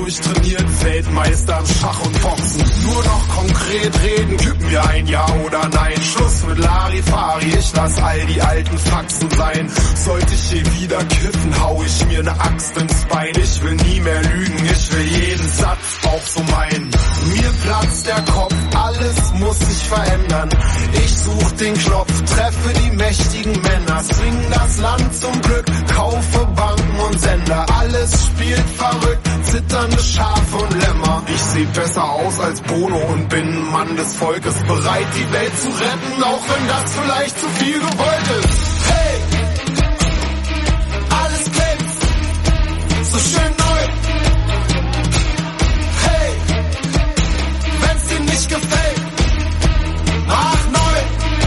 durchtrainiert, Weltmeister im Schach und Boxen. Nur noch konkret reden, kippen wir ein Ja oder Nein. Schluss mit Larifari, ich lass all die alten Faxen sein. Sollte ich je wieder kiffen, hau ich mir ne Axt ins Bein. Ich will nie mehr lügen, ich will jeden Satz auch so meinen. Mir platzt der Kopf, alles muss sich verändern. Ich such den Knopf, treffe die mächtigen Männer, swing das Land zum Glück, kaufe Banken und Sender. Alles spielt verrückt, zitternde Schafe und Lämmer. Ich seh besser aus als Bono und bin ein Mann des Volkes, bereit die Welt zu retten, auch wenn das vielleicht zu viel gewollt ist. Hey, alles glänzt, so schön neu. Hey, wenn's dir nicht gefällt, mach neu.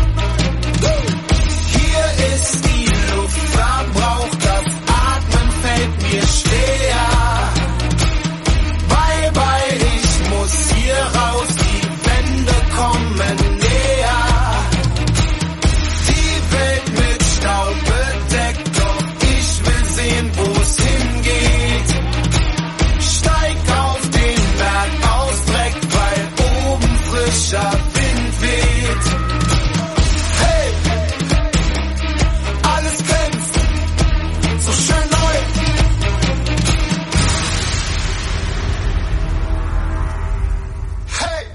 Hier ist die Luft verbraucht, das Atmen fällt mir schwer. Bye bye, ich muss hier raus, die Wände kommen näher. Die Welt mit Staub bedeckt, doch ich will sehen, wo's hingeht. Steig auf den Berg aus Dreck, weil oben frischer Wind weht. Hey, alles glänzt, so schön neu. Hey.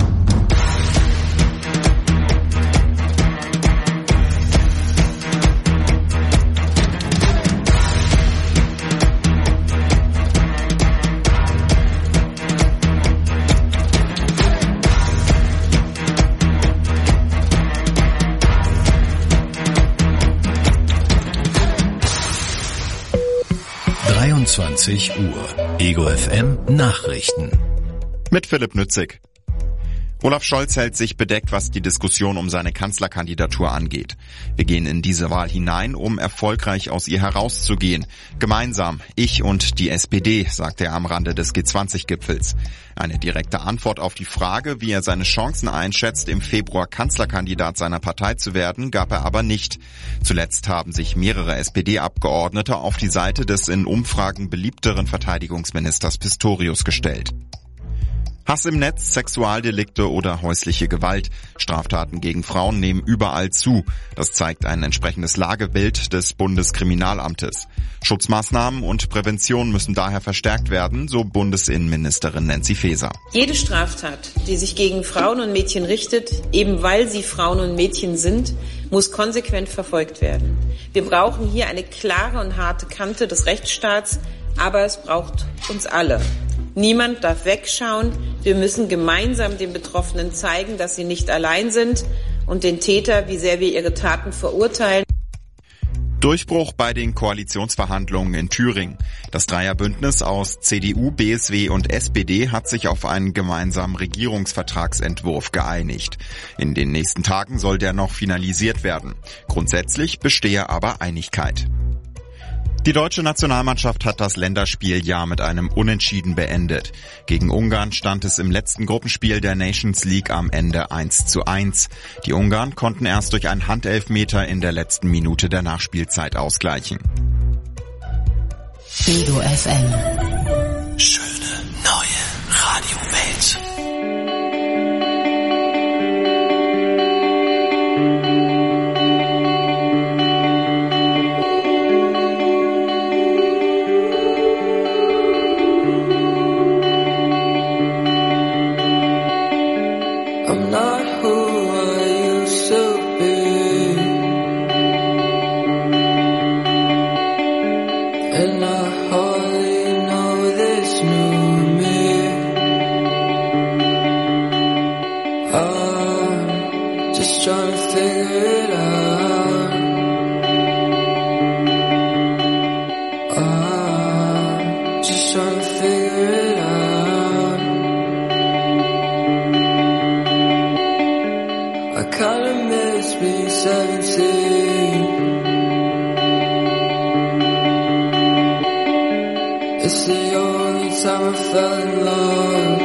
23 Uhr. Ego FM Nachrichten. Mit Philipp Nützig. Olaf Scholz hält sich bedeckt, was die Diskussion um seine Kanzlerkandidatur angeht. Wir gehen in diese Wahl hinein, um erfolgreich aus ihr herauszugehen. Gemeinsam, ich und die SPD, sagte er am Rande des G20-Gipfels. Eine direkte Antwort auf die Frage, wie er seine Chancen einschätzt, im Februar Kanzlerkandidat seiner Partei zu werden, gab er aber nicht. Zuletzt haben sich mehrere SPD-Abgeordnete auf die Seite des in Umfragen beliebteren Verteidigungsministers Pistorius gestellt. Hass im Netz, Sexualdelikte oder häusliche Gewalt. Straftaten gegen Frauen nehmen überall zu. Das zeigt ein entsprechendes Lagebild des Bundeskriminalamtes. Schutzmaßnahmen und Prävention müssen daher verstärkt werden, so Bundesinnenministerin Nancy Faeser. Jede Straftat, die sich gegen Frauen und Mädchen richtet, eben weil sie Frauen und Mädchen sind, muss konsequent verfolgt werden. Wir brauchen hier eine klare und harte Kante des Rechtsstaats, aber es braucht uns alle. Niemand darf wegschauen. Wir müssen gemeinsam den Betroffenen zeigen, dass sie nicht allein sind und den Täter, wie sehr wir ihre Taten verurteilen. Durchbruch bei den Koalitionsverhandlungen in Thüringen. Das Dreierbündnis aus CDU, BSW und SPD hat sich auf einen gemeinsamen Regierungsvertragsentwurf geeinigt. In den nächsten Tagen soll der noch finalisiert werden. Grundsätzlich bestehe aber Einigkeit. Die deutsche Nationalmannschaft hat das Länderspieljahr mit einem Unentschieden beendet. Gegen Ungarn stand es im letzten Gruppenspiel der Nations League am Ende 1:1. Die Ungarn konnten erst durch einen Handelfmeter in der letzten Minute der Nachspielzeit ausgleichen. Ego FM. Schöne neue Radiowelt. I'm not who I used to be, and I hardly know this new me. I'm just trying to figure it out. I'm just trying to figure it out. I kinda miss being 17. It's the only time I fell in love.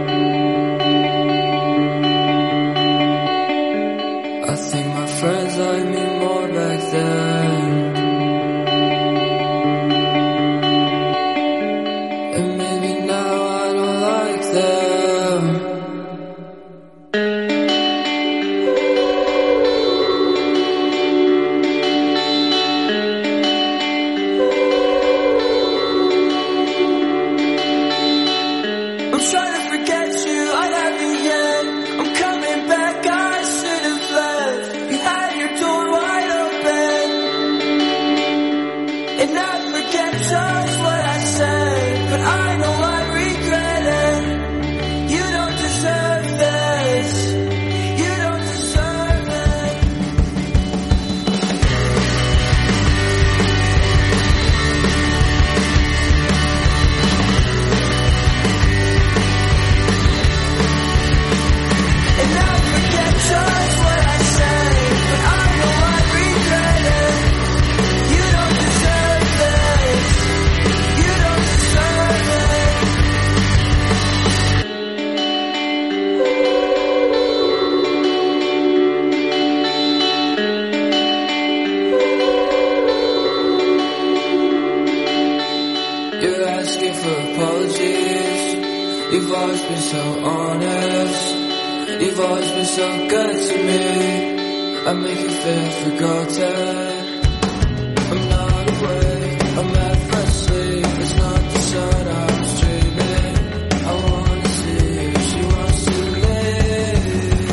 I think my friends liked me more back then. And maybe now apologies. You've always been so honest. You've always been so good to me. I make you feel forgotten. I'm not awake, I'm half asleep. It's not the sun I'm dreaming. I wanna see if she wants to live.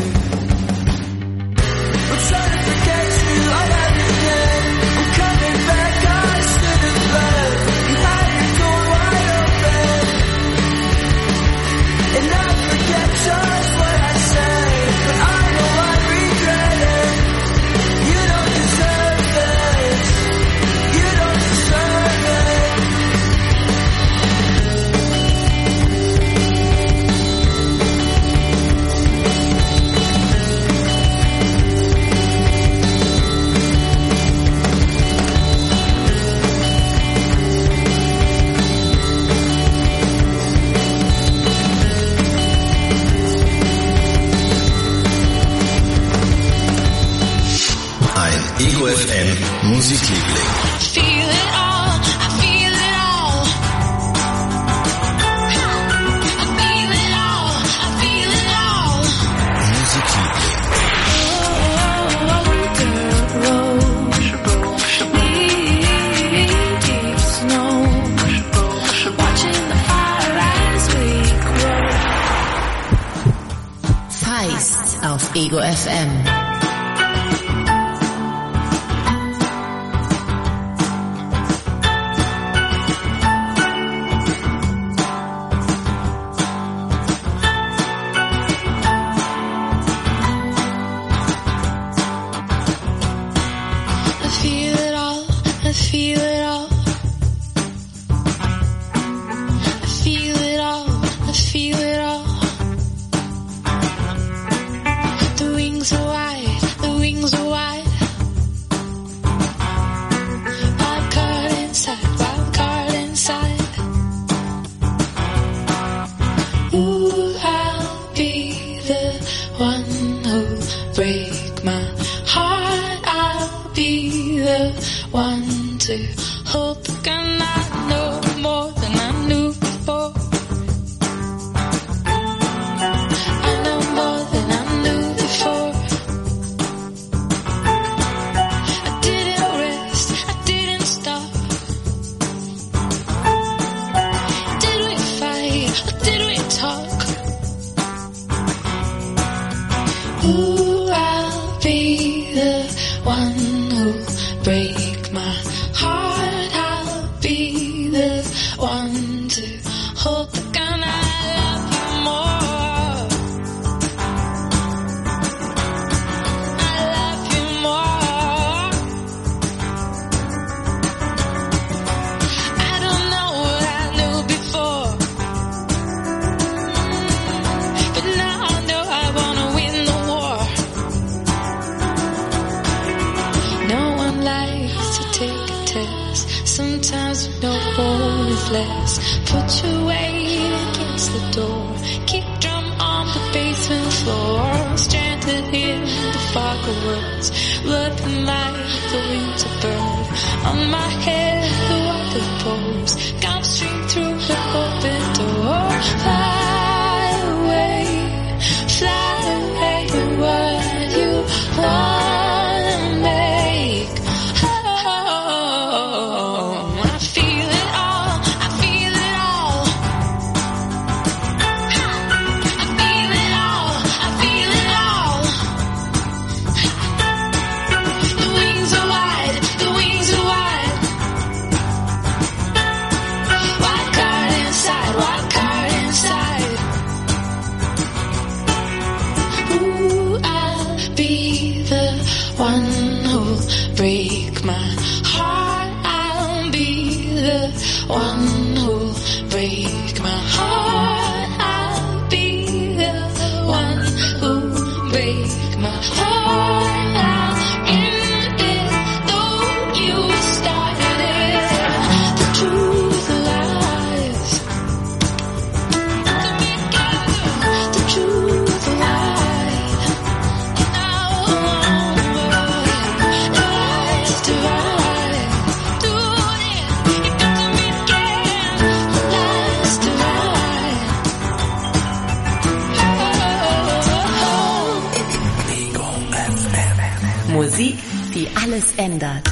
I'm trying to forget you, I love you again. I'm coming back, I should have left. You had your door wide open, and I forget just what I said, but I know I regret it. You don't deserve this. You don't deserve it. Ein Ego FM Musikliebling. Feel it all, I feel it all. I feel it all, I feel it all. Musikliebling. Watching the fire as we grow. Feist auf Ego FM. I feel it all, I feel it all. I feel it all, I feel it all. The wings are wide, the wings are wide. Wild card inside, wild card inside. Ooh, I'll be the one who'll break my heart. I'll be the one to hold the gun. I know more than I knew before. I know more than I knew before. I didn't rest, I didn't stop. Did we fight or did we talk? Ooh, I'll be the one who'll break my heart. I'll be the one to hold the gun. I love you more. I love you more. I don't know what I knew before, but now I know I wanna win the war. No one likes to take a test. Sometimes you know more is less. Put your weight against the door. Kick drum on the basement floor. Stranded in the fog of words. Looking like the winter bird. On my head the water pours. Come straight through the open door. Fly away what you wanna make. Oh, I feel it all, I feel it all. I feel it all, I feel it all. The wings are wide, the wings are wide. Wild card inside, wild card inside. Ooh, I'll be the one who'll break my heart. I'll be the one who'll break my heart. I'll be the one who'll break my heart. I'll end it though you started it. The truth lies. The truth lies. Lies divide. Do it. You got to begin. Lies Musik, die alles ändert.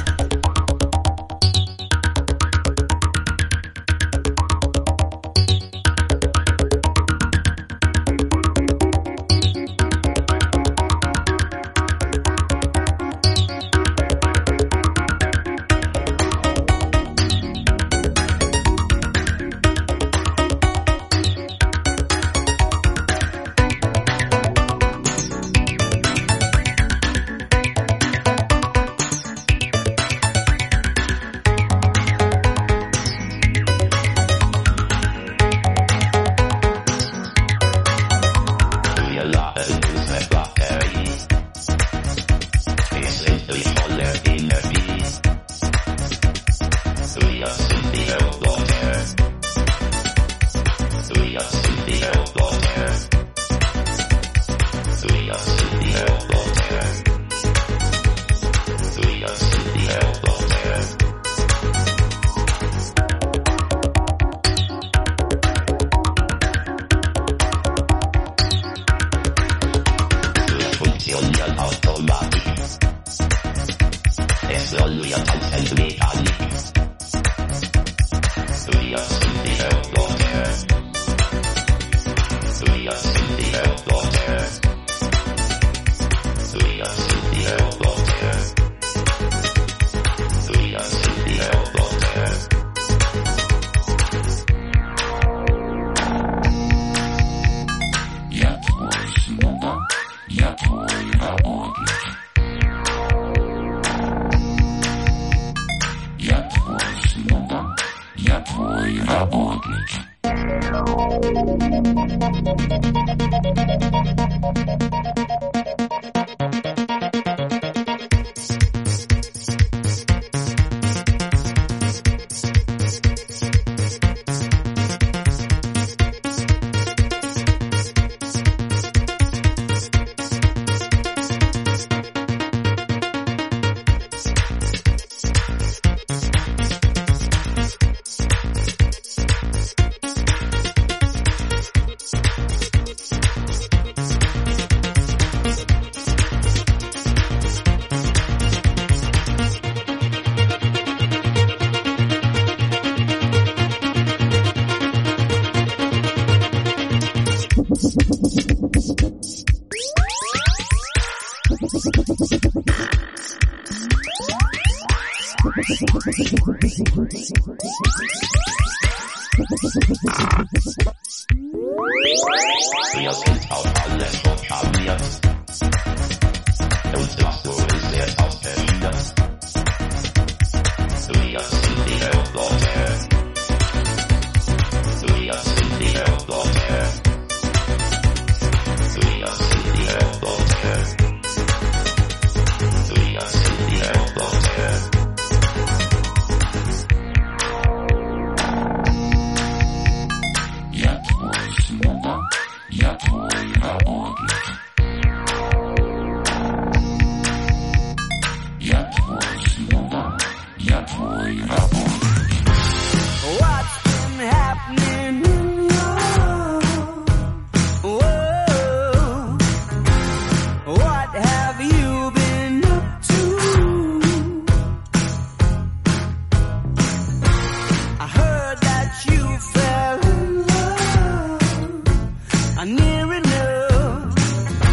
Near enough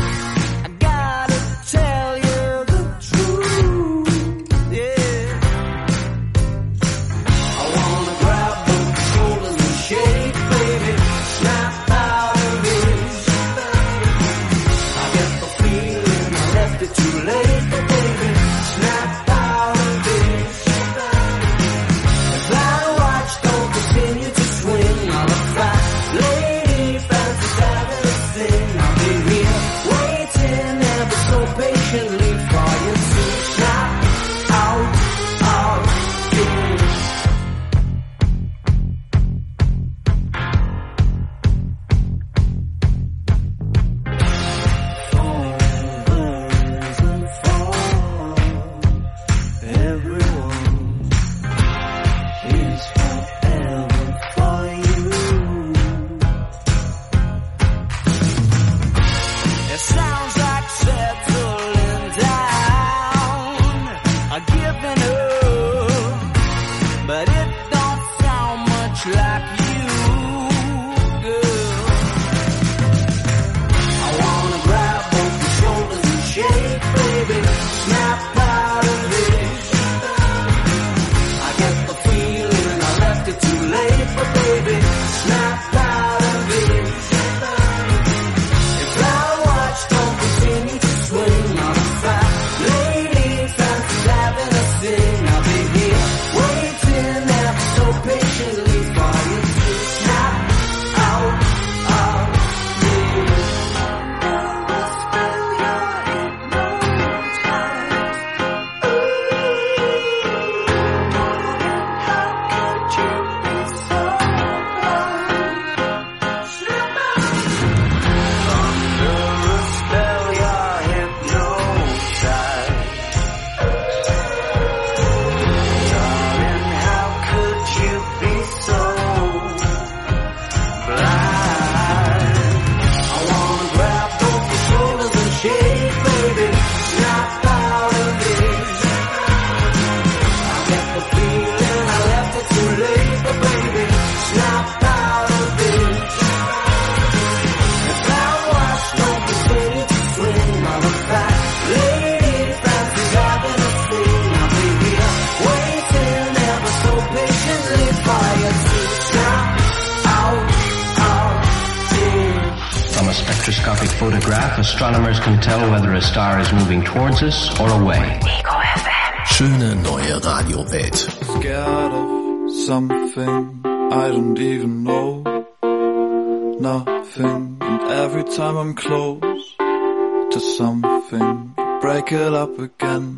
spectroscopic photograph, astronomers can tell whether a star is moving towards us or away. Schöne neue Radiowelt. Scared of something I don't even know. Nothing, and every time I'm close to something, break it up again.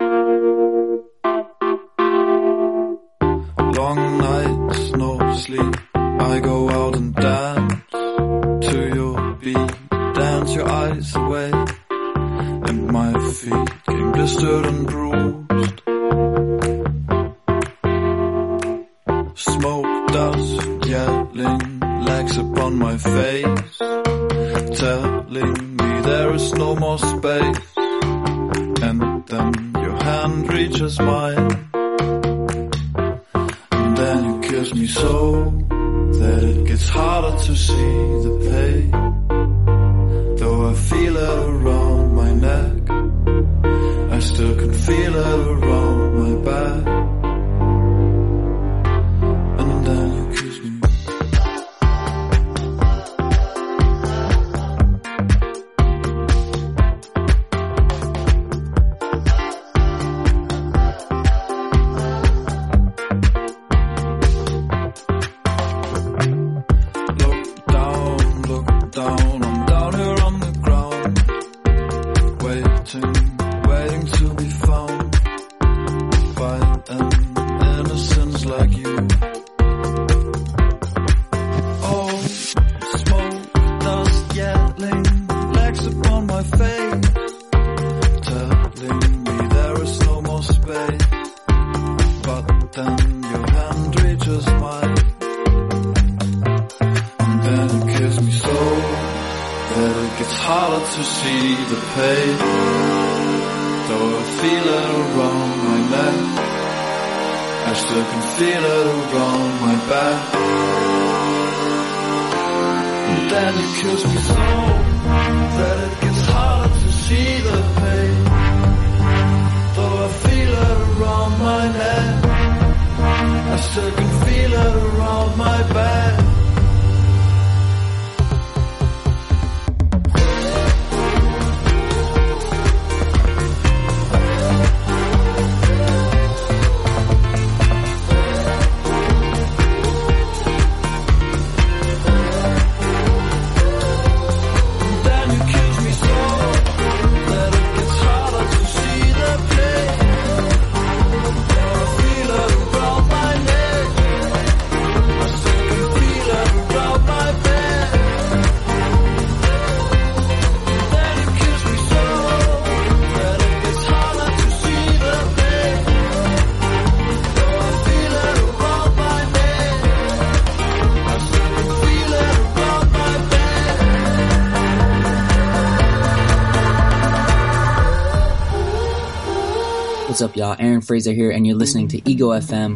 Long nights, no sleep, I go out and dance to your beat, dance your eyes away, and my feet came blistered and bruised. Smoke, dust, yelling, legs upon my face, telling me there is no more space. And then your hand reaches mine, and then you kiss me so that it gets harder to see the pain. Though I feel it around my neck, I still can feel it around my back. And then you kiss me. What's up, y'all? Aaron Fraser here, and you're listening to Ego FM.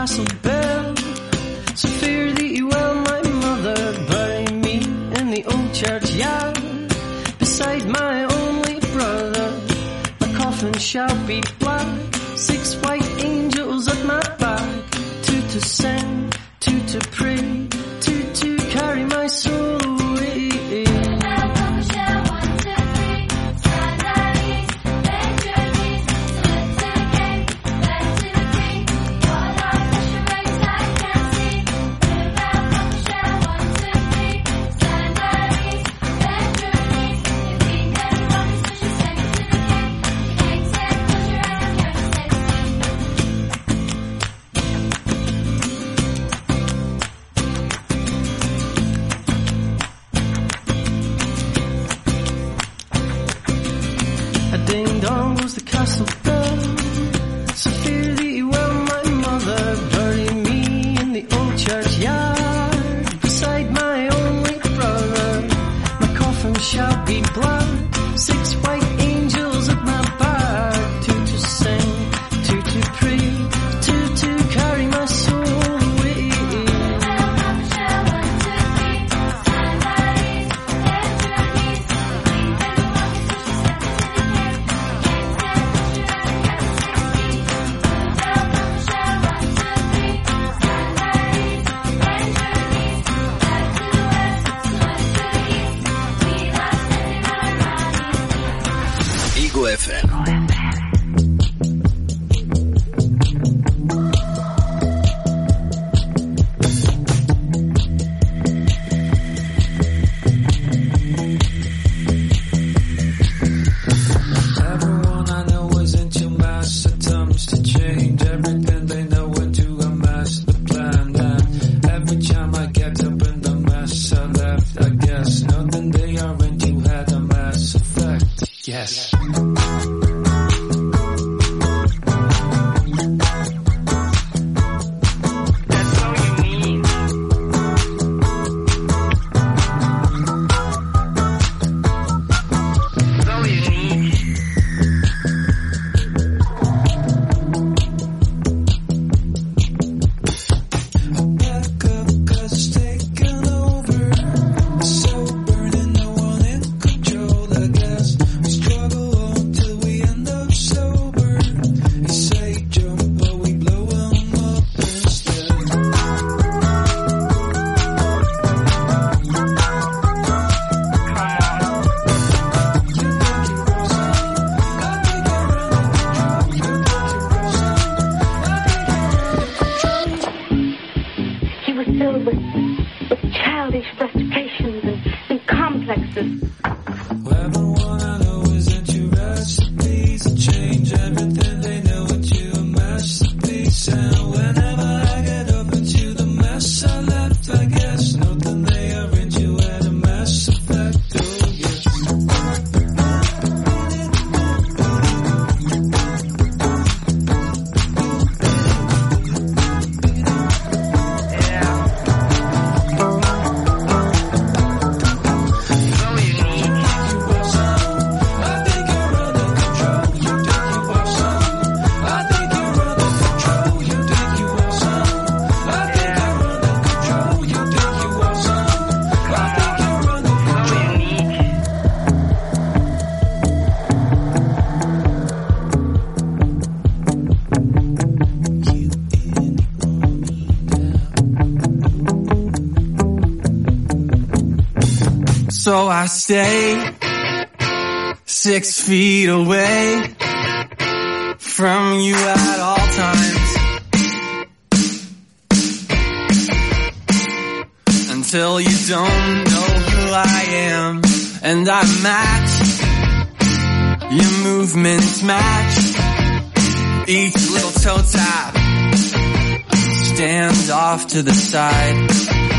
castle bell. So fear thee well, my mother, bury me in the old churchyard, beside my only brother. My coffin shall be black, 6 white angels at my back, 2 to sing, 2 to pray, 2 to carry my soul away. Ding dong goes the castle bell. So fear thee well, my mother, bury me in the old churchyard, beside my only brother. My coffin shall be black, 6 white angels at my back, 2 to sing, 2 to pray, 2 to carry my soul away. Ego FM. Everyone I know is into mass attempts to change everything they know into a master plan. And every time I get up in the mess I left, I guess nothing they are into had a mass effect. Yes. So I stay 6 feet away from you at all times, until you don't know who I am, and I match your movements, match each little toe tap, stand off to the side,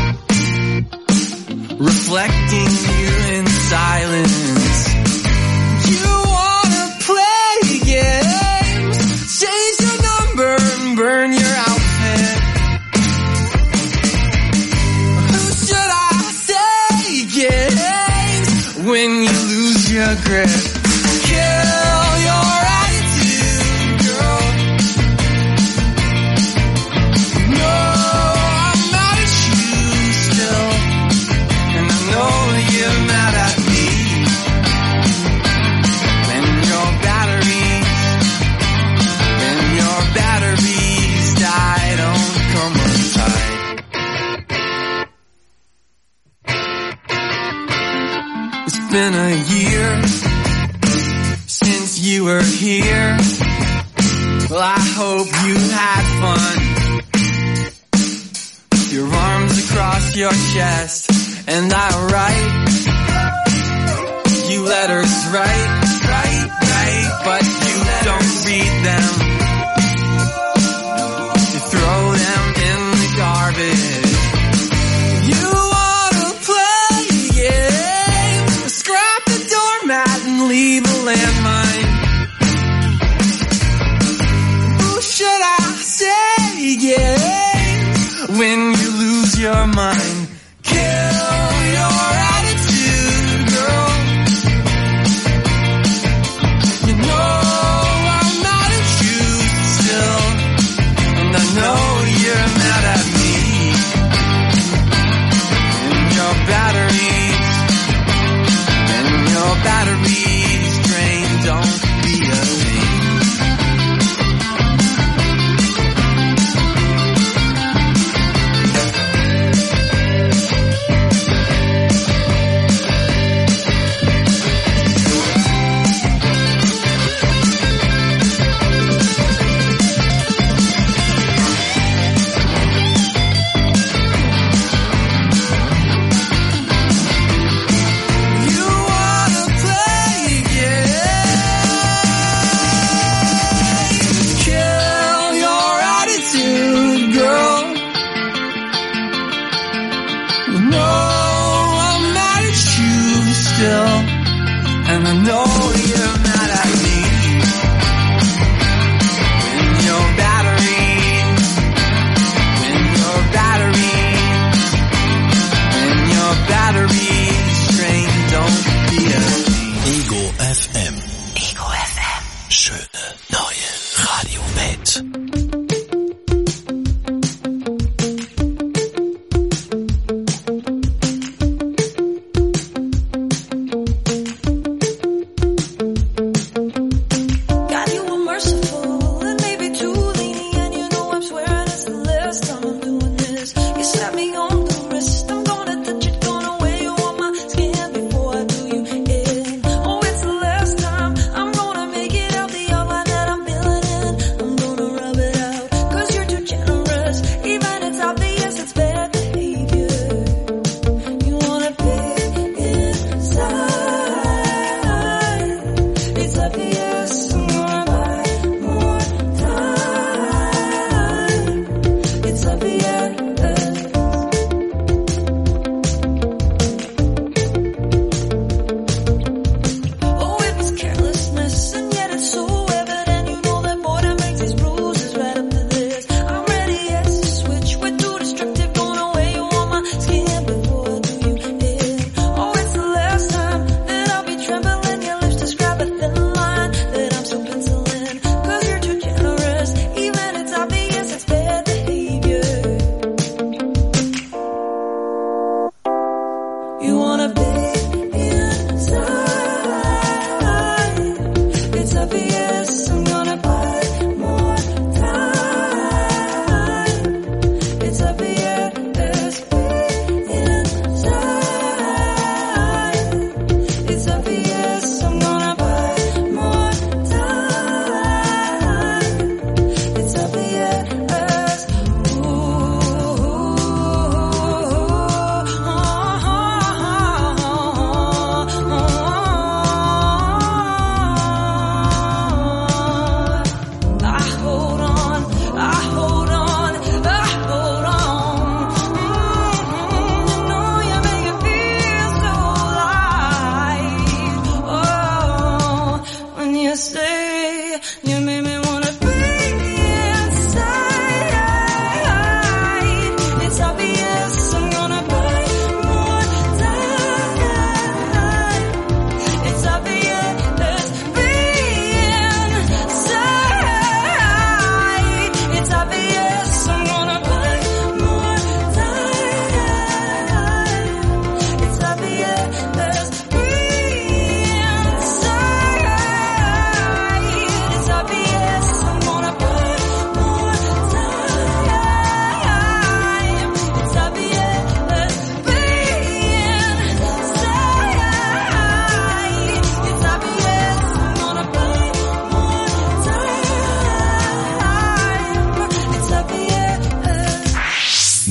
reflecting you in silence. You wanna play games, change your number and burn your outfit. Who should I say games when you lose your grip? Kill your attitude, girl. been a year since you were here. Well, I hope you had fun. Your arms across your chest, and I write you letters, right, but you don't read them. You throw them in the garbage. You wanna play a game, scrap the doormat and leave a landmine. Who should I say, when you lose your mind? Kill your attitude, girl. You know I'm not at you still, and I know you're mad at me. And your batteries drain, don't be a thing. And I know you're mad at me. When your batteries drain, don't be a thing. Ego FM. Ego FM. Schöne neue Radiowelt.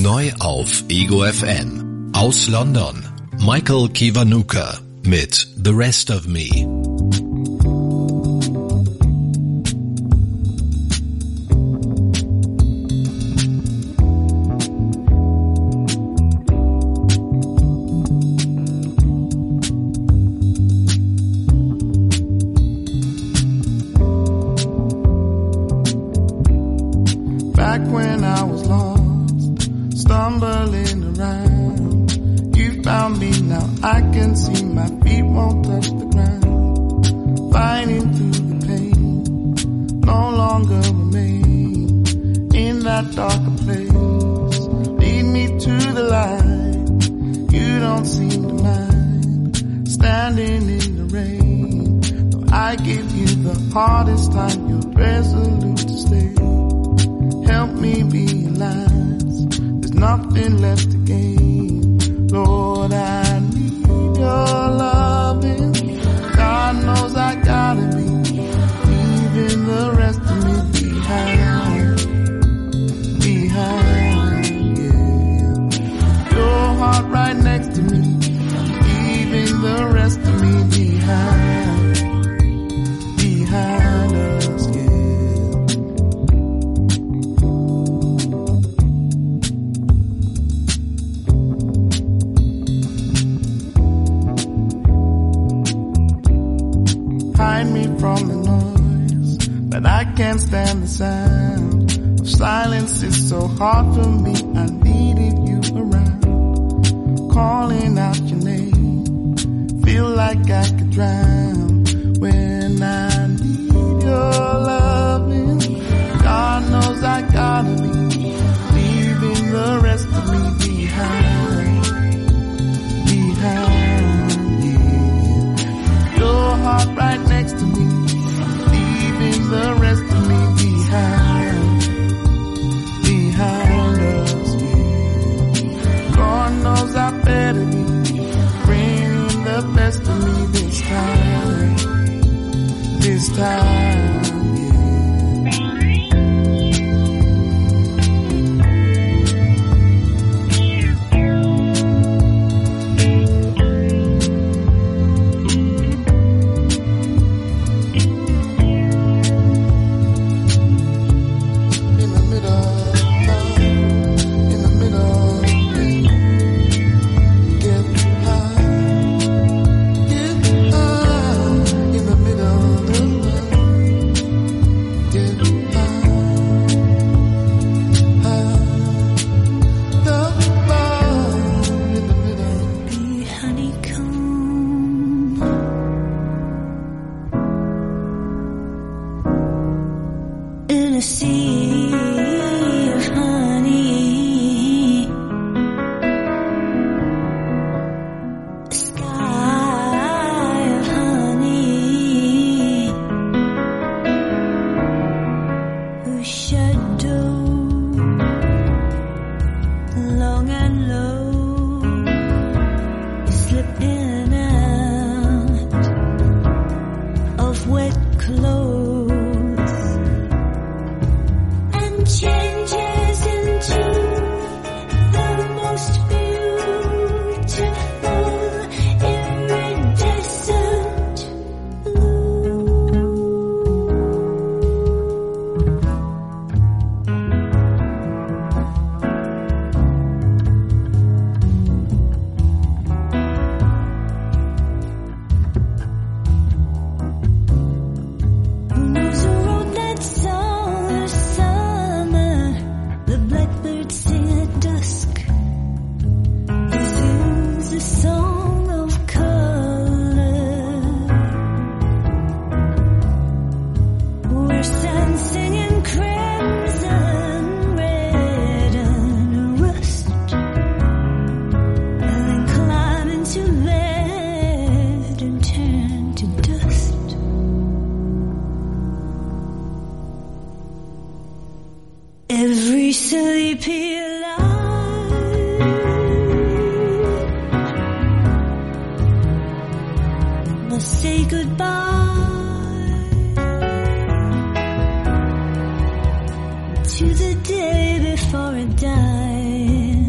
Neu auf Ego FM. Aus London, Michael Kiwanuka mit The Rest of Me. Every sleepy lie must say goodbye to the day before it dies.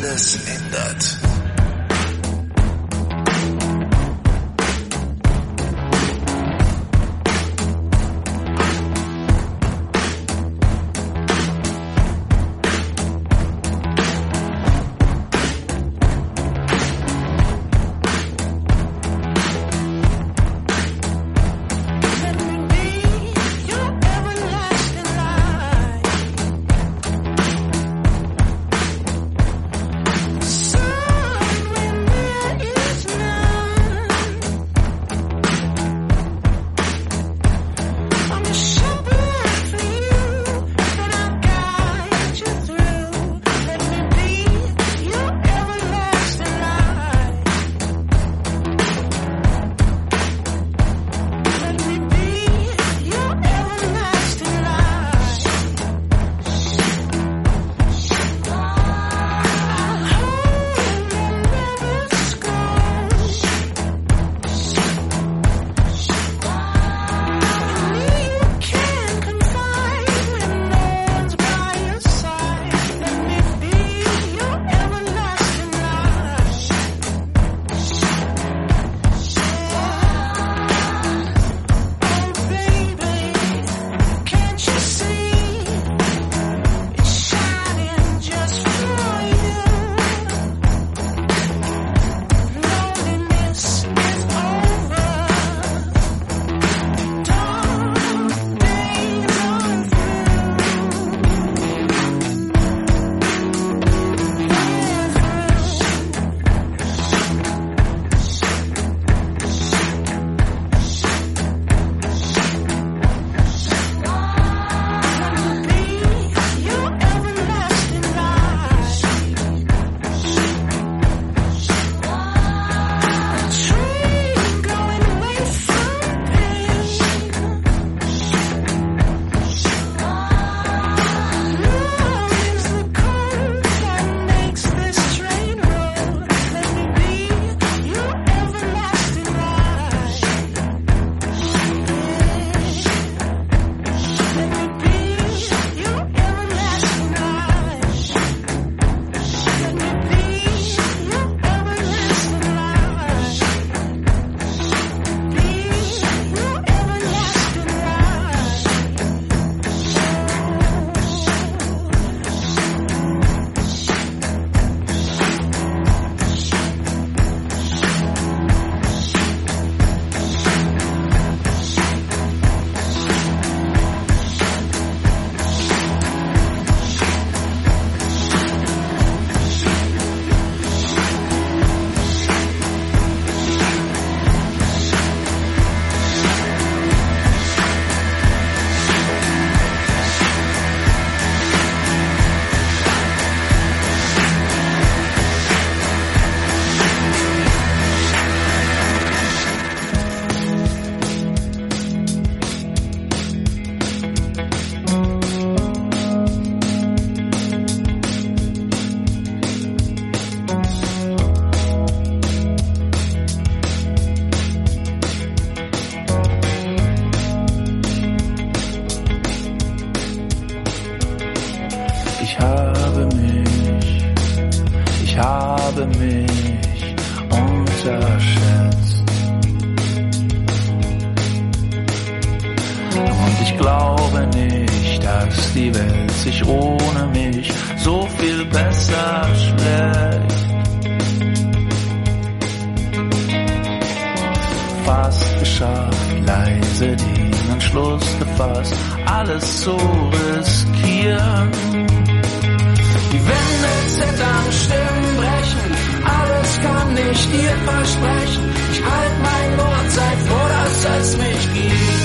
alles ändert. habe mich unterschätzt. Und ich glaube nicht, dass die Welt sich ohne mich so viel besser schlägt. Fast geschafft, leise den Entschluss gefasst, alles zu riskieren. Die Wände zittern, Stimmen brechen, alles kann ich dir versprechen. Ich halt mein Wort, sei froh, dass es mich gibt.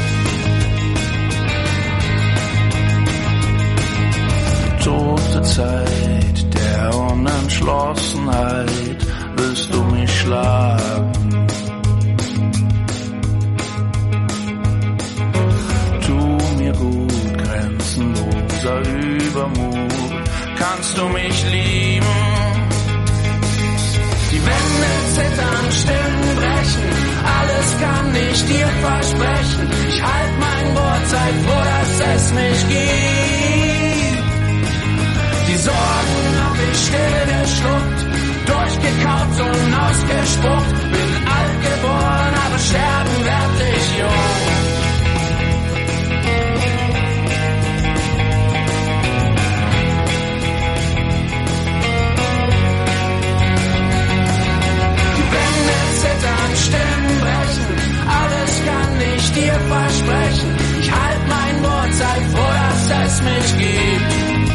Tote Zeit der Unentschlossenheit, willst du mich schlagen? Tu mir gut, grenzenloser Übermut, kannst du mich lieben? Die Wände zittern, Stimmen brechen, alles kann ich dir versprechen. Ich halt mein Wort, sei froh, dass es mich gibt. Die Sorgen hab ich still ausgespuckt. Bin alt geboren, aber sterben werd ich jung. Die Wände zittern, Stimmen brechen, alles kann ich dir versprechen. Ich halt mein Wort, sei froh, dass es mich gibt.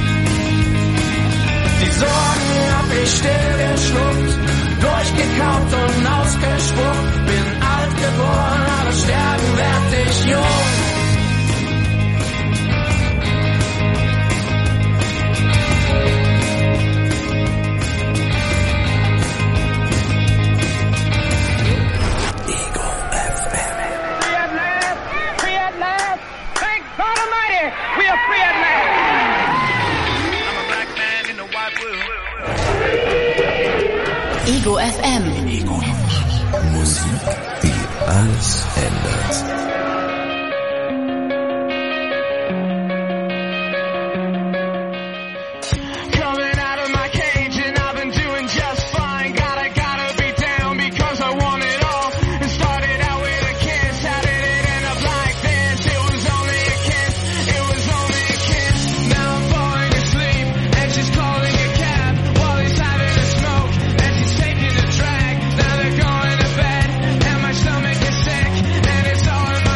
Die Sorgen hab ich still geschluckt, durchgekaut und ausgespuckt. Bin alt geboren, aber sterben werd ich jung. Ego FM. Free at last, free at last. Thank God Almighty, we are free at last. I'm a black man in the white world. Ego FM. Ego. Musik, die alles ändert. Coming out of my cage and I've been doing just fine. Gotta be down because I want it all. It started out with a kiss, how did it end up like this? It was only a kiss, it was only a kiss. Now I'm falling asleep and she's calling a cab while he's having a smoke and she's taking a drag. Now they're going to bed and my stomach is sick and it's all in my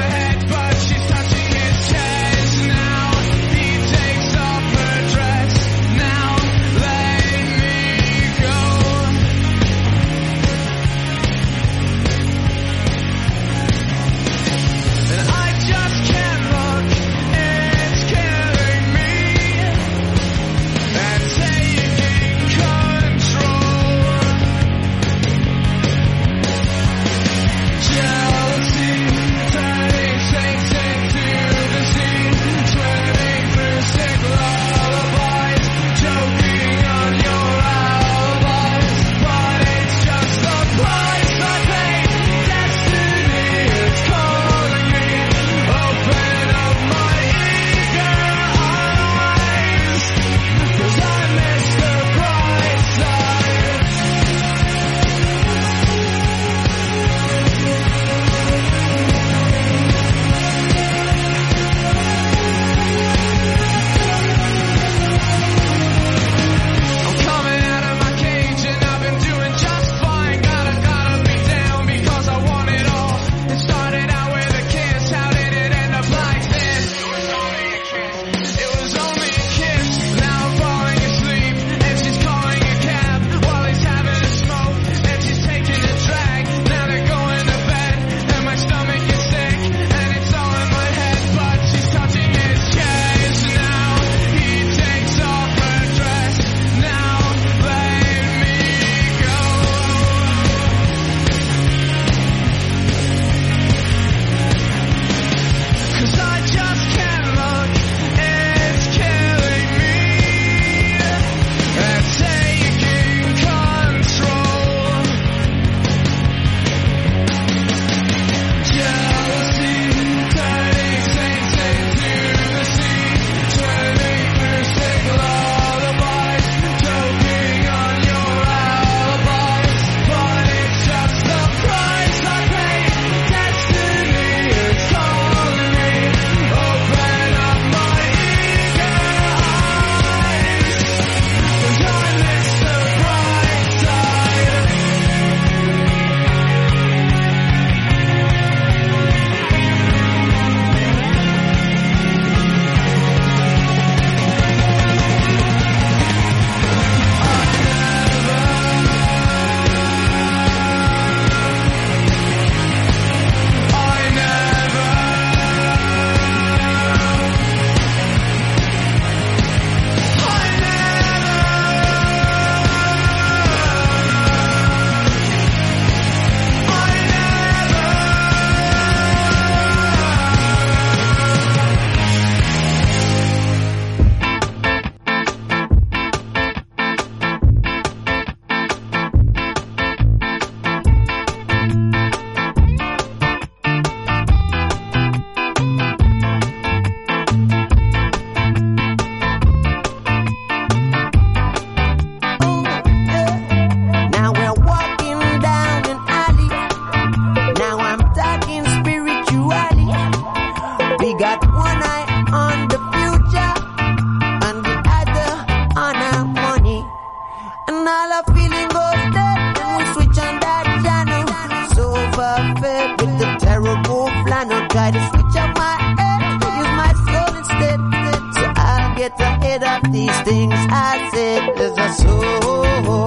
try to switch up my head, use my soul instead. So I'll get ahead of these things I said. There's a soul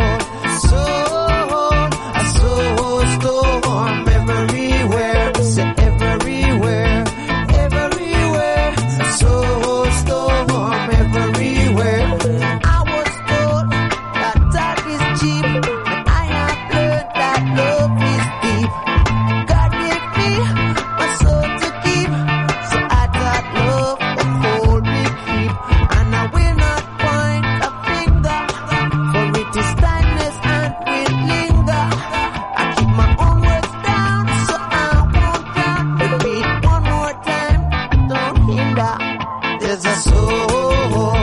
storm everywhere. Say everywhere, everywhere. A soul storm everywhere. I was told that talk is cheap, and I have learned that love is deep. God gave me my soul to keep, so I thought love would hold me deep. And I will not point a finger, for it is timeless and will linger. I keep my own words down, so I won't doubt. Repeat one more time, don't hinder. There's a soul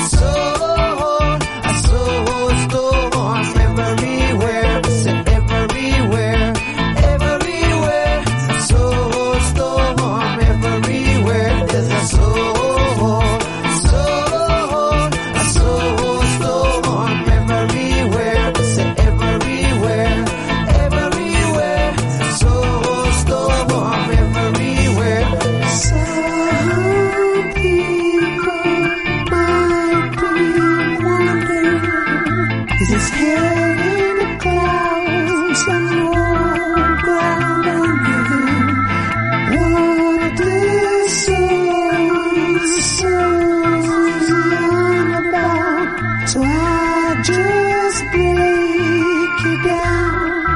storm everywhere. Say everywhere, everywhere. A soul storm everywhere. There's a soul storm everywhere. Say everywhere, everywhere. Soul storm everywhere. Some people might be wondering, is this head in the clouds or more ground under? What this soul's on about? So I just break it down.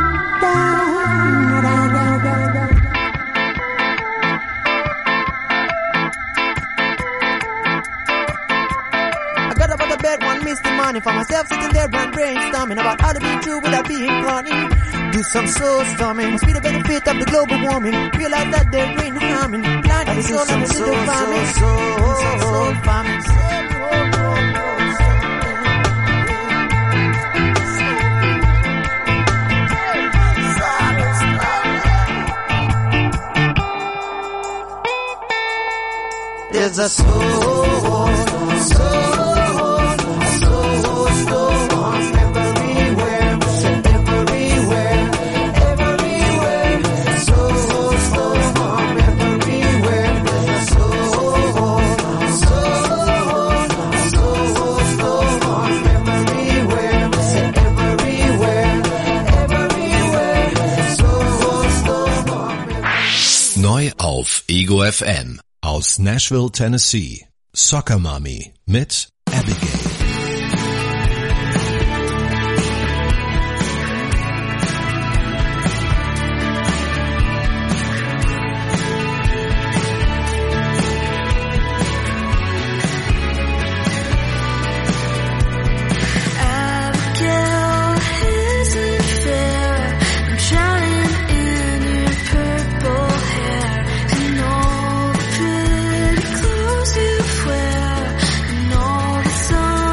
I got up out of bed one misty morning, for myself sitting there brainstorming about how to be true without being corny. Do some soul storming, must be the benefit of the global warming. Realize that there ain't harming. Blind the soul and the little farming. Some soul farming. There's a soul storm everywhere. Say everywhere, everywhere. Soul storm everywhere. There's a soul storm everywhere. Say everywhere, everywhere. Soul storm. Neu auf Ego FM. Aus Nashville, Tennessee. Soccer Mommy mit Abigail. Abigail isn't fair. I'm drowning in your purple hair, and all the pretty clothes you wear, and all the songs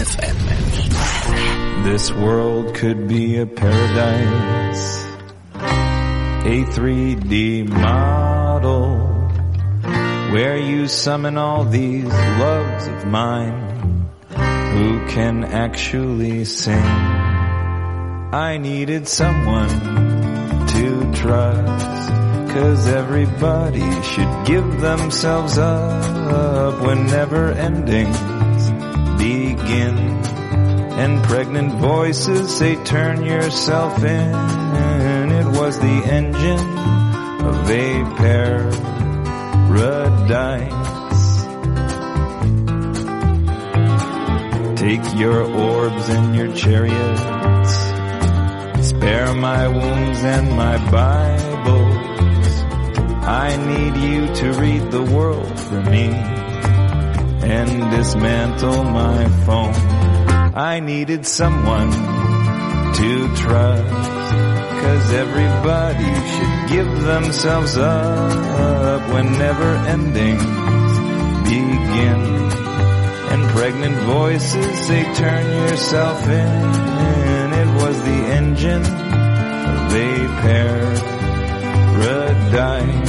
FM. This world could be a paradise, a 3D model, where you summon all these loves of mine who can actually sing. I needed someone to trust, 'cause everybody should give themselves up when never endings begin. And pregnant voices say turn yourself in. It was the engine of a paradise. Take your orbs and your chariots, spare my wounds and my Bibles. I need you to read the world for me and dismantle my phone. I needed someone to trust, 'cause everybody should give themselves up when never endings begin. And pregnant voices say turn yourself in. It was the engine of a paradise.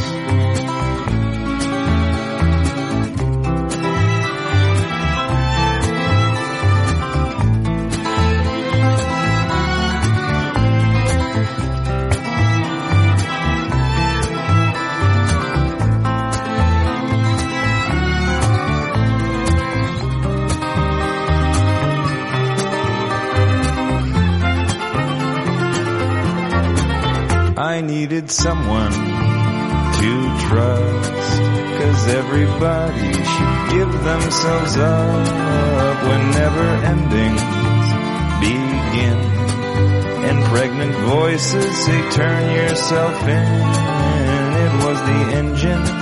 I needed someone to trust, 'cause everybody should give themselves up when never endings begin. And pregnant voices say turn yourself in. It was the engine